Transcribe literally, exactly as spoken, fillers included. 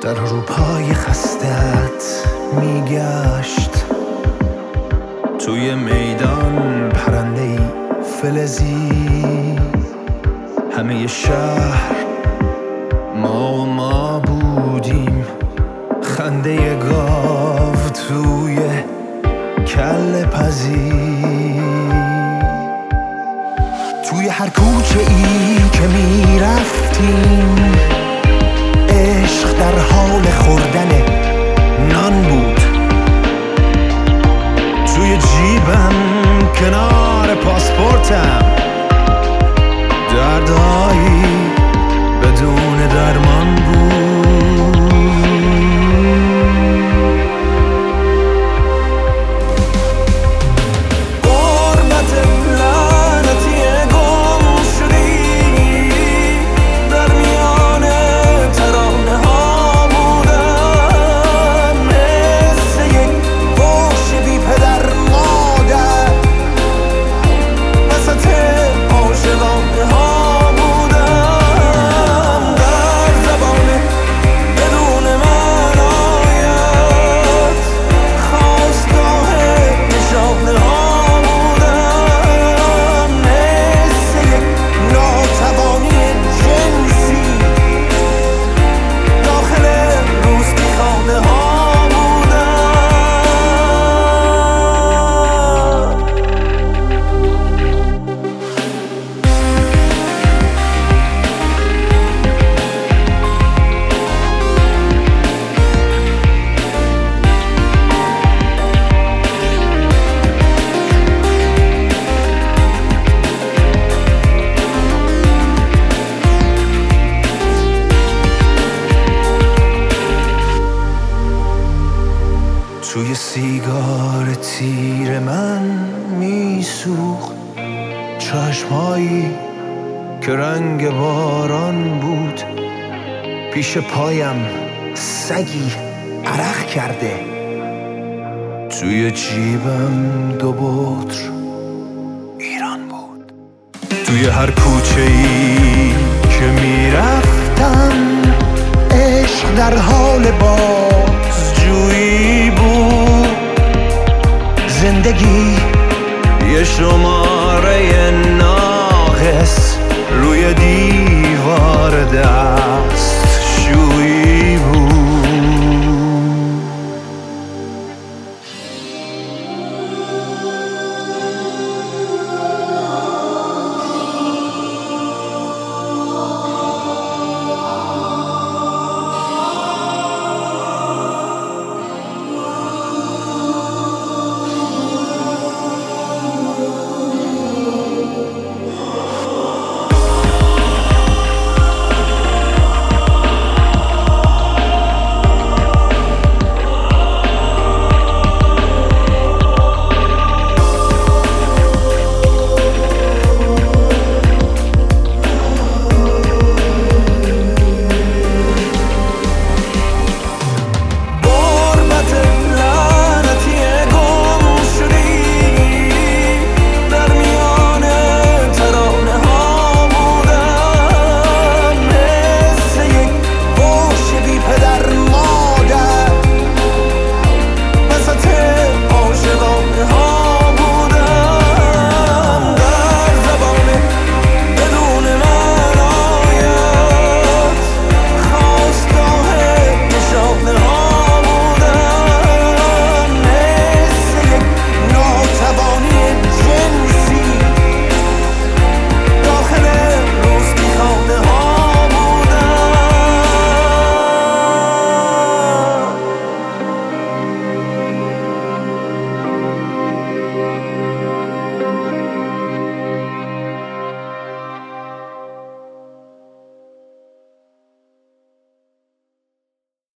سر رو پای خستت میگشت، توی میدان پرنده‌ای فلزی، همه شهر ما و ما بودیم، خنده گاو توی کله پزی. توی هر کوچه ای که می رفتیم عشق در حال خوردن نان بود، توی جیبم کنار پاسپورتم دردهایی بدون درمان بود. توی سیگار تیر من میسوخت چشمایی که رنگ باران بود، پیش پایم سگی عرق کرده، توی جیبم دو بطر ایران بود. توی هر کوچه ای که میرفتم عشق در حال بازجویی بود، زندگی یه شما